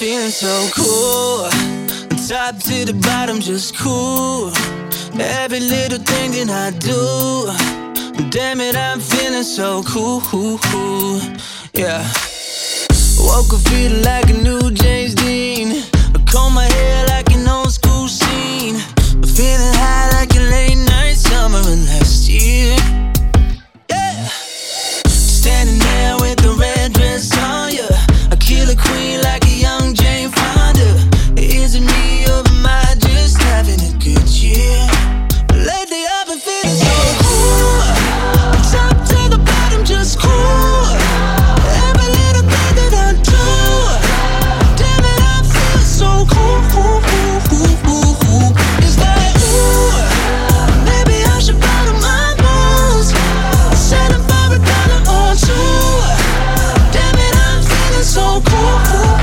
feeling so cool. Top to the bottom, just cool. Every little thing that I do, damn it, I'm feeling so cool. Yeah. Woke up feeling like a new James Dean. I comb my hair like an old school scene. Feeling high like a late night summer of last year. Yeah. Standing there with the red dress on ya. I kill a queen like a young Jane Fonda. Is it me or am I just having a good year? Lately I've been feeling so cool. Top to the bottom, just cool. Every little thing that I do, damn it, I feel so cool. It's like, ooh, maybe I should bottle my moves. Selling for $1 or two. Damn it, I'm feeling so cool.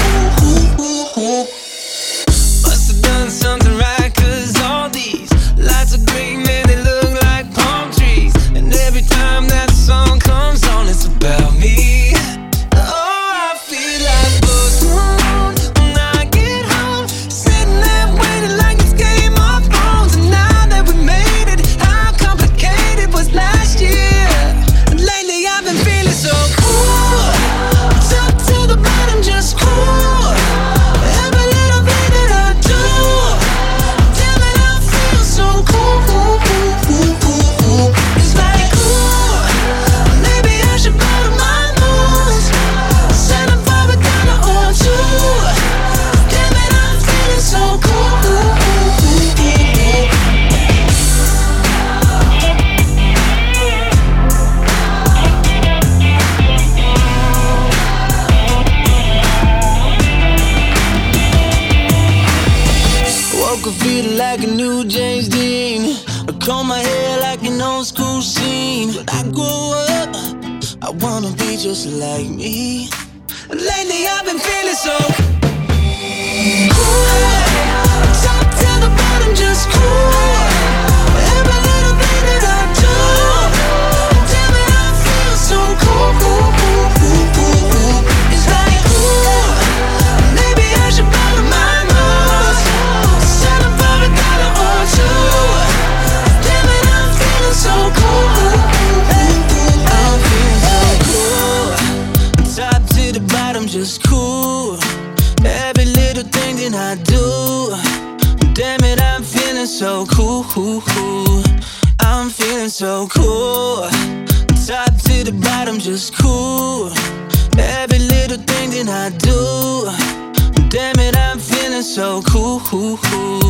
Must have done something right, 'cause all these lights are green, man, they look like palm trees. And every time that song comes on, it's about me. Oh, I feel like Buzz Moon when I get home, sitting there waiting like it's Game of Thrones. And now that we made it, how complicated was last year? And lately I've been feeling so cool. Top to the bottom, just cool. Every little thing that I do, damn it, I feel so cool. It's like, ooh, maybe I should bottle my moves. Selling for $1 or two. Damn it, I'm feeling so cool. Woke up feeling like a new James Dean. I comb my hair like an old school scene. When I grow up, I wanna be just like me. Lately I've been feeling so cool. Top to the bottom, just cool. Every little thing that I do, damn it, I feel so cool. It's like, ooh, maybe I should bottle my moves. Selling for $1 or two. Damn it, I'm feeling so cool. I'm feeling so cool. Top to the bottom, just cool. Every little thing that I do, damn it, I'm feeling so cool. I'm feeling so cool. Top to the bottom, just cool. Every little thing that I do, damn it, I'm feeling so cool.